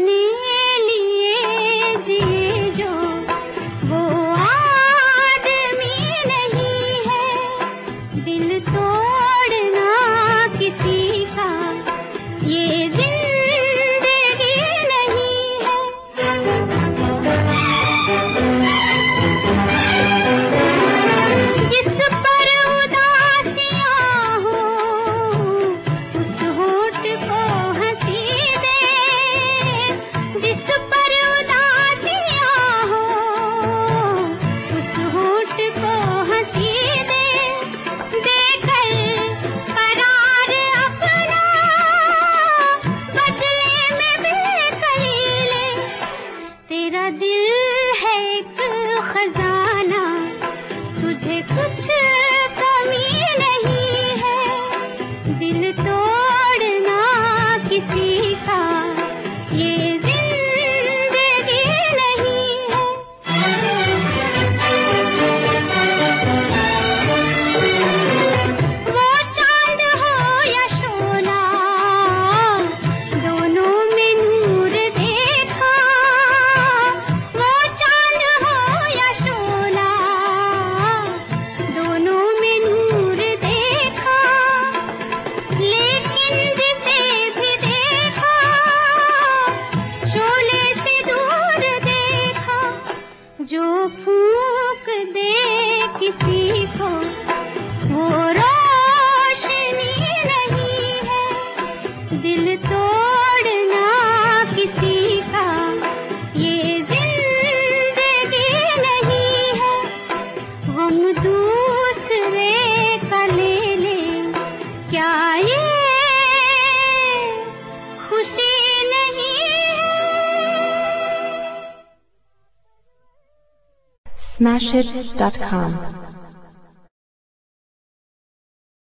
अपने लिए जिए जो वो आदमी नहीं है। दिल तोड़ना किसी का ये जिंदगी नहीं है। जिस पर उदासियां हो उस होठ को हंसी दे। जिस पर उदासियां हो उस होठ को हंसी दे। देकर करार अपना बदले में बेकली ले। तेरा दिल है एक खजाना, तुझे कुछ कमी नहीं है। दिल तोड़ना किसी का ये जिंदगी नहीं है। वो चांद हो या शोला, दोनों में नूर देखा। वो चांद हो या शोला, दोनों में नूर देखा। लेकिन जिसे भी देखा शोले से दूर देखा। जो फूंक दे किसी को वो रोशनी नहीं है। दिल तोड़ना किसी का ये जिंदगी नहीं है। हम दूसरे का ले ले क्या ये खुशी नहीं है। Smashhits.com